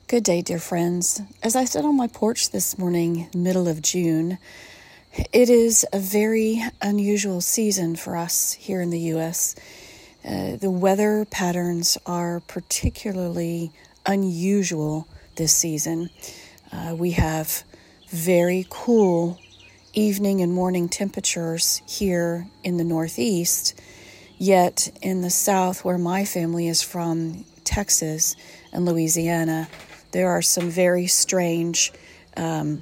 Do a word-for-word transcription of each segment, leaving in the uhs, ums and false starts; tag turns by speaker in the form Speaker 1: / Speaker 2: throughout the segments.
Speaker 1: Good day, dear friends. As I sit on my porch this morning, middle of June, it is a very unusual season for us here in the U S. Uh, the weather patterns are particularly unusual this season. Uh, we have very cool evening and morning temperatures here in the Northeast, yet in the South, where my family is from, Texas and Louisiana, there are some very strange um,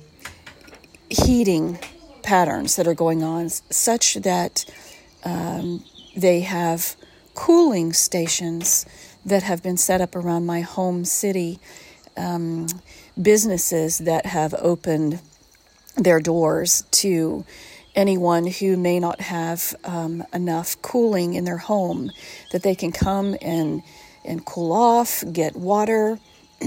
Speaker 1: heating patterns that are going on, such that um, they have cooling stations that have been set up around my home city, um, businesses that have opened their doors to anyone who may not have um, enough cooling in their home, that they can come and, and cool off, get water.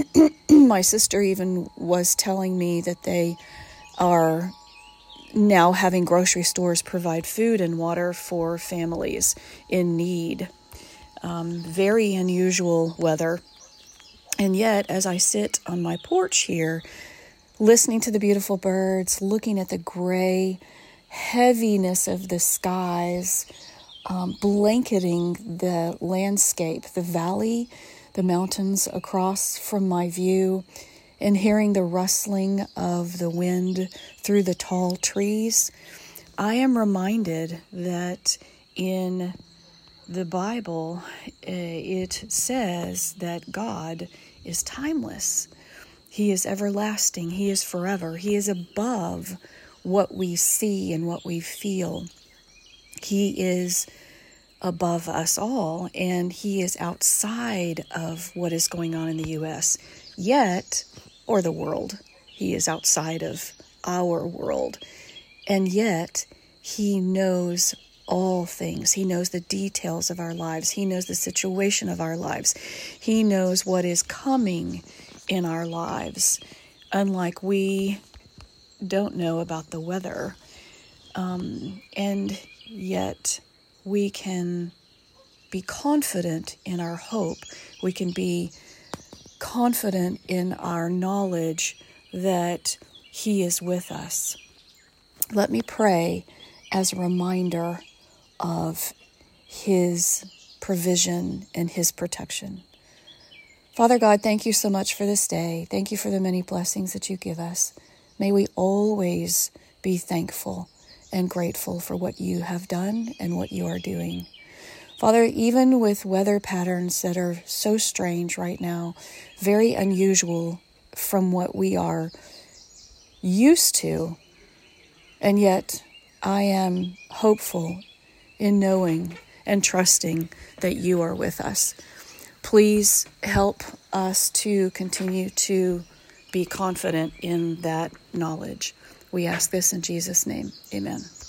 Speaker 1: My sister even was telling me that they are now having grocery stores provide food and water for families in need. Um, very unusual weather. And yet, as I sit on my porch here, listening to the beautiful birds, looking at the gray heaviness of the skies, um, blanketing the landscape, the valley, the mountains across from my view, and hearing the rustling of the wind through the tall trees, I am reminded that in the Bible, it says that God is timeless. He is everlasting. He is forever. He is above what we see and what we feel. He is above us all, and he is outside of what is going on in the U S, yet, or the world. He is outside of our world, and yet he knows all things. He knows the details of our lives. He knows the situation of our lives. He knows what is coming in our lives, unlike we don't know about the weather. Um, and yet we can be confident in our hope. We can be confident in our knowledge that he is with us. Let me pray as a reminder of his provision and his protection. Father God, thank you so much for this day. Thank you for the many blessings that you give us. May we always be thankful and grateful for what you have done and what you are doing. Father, even with weather patterns that are so strange right now, very unusual from what we are used to, and yet I am hopeful in knowing and trusting that you are with us. Please help us to continue to be confident in that knowledge. We ask this in Jesus' name. Amen.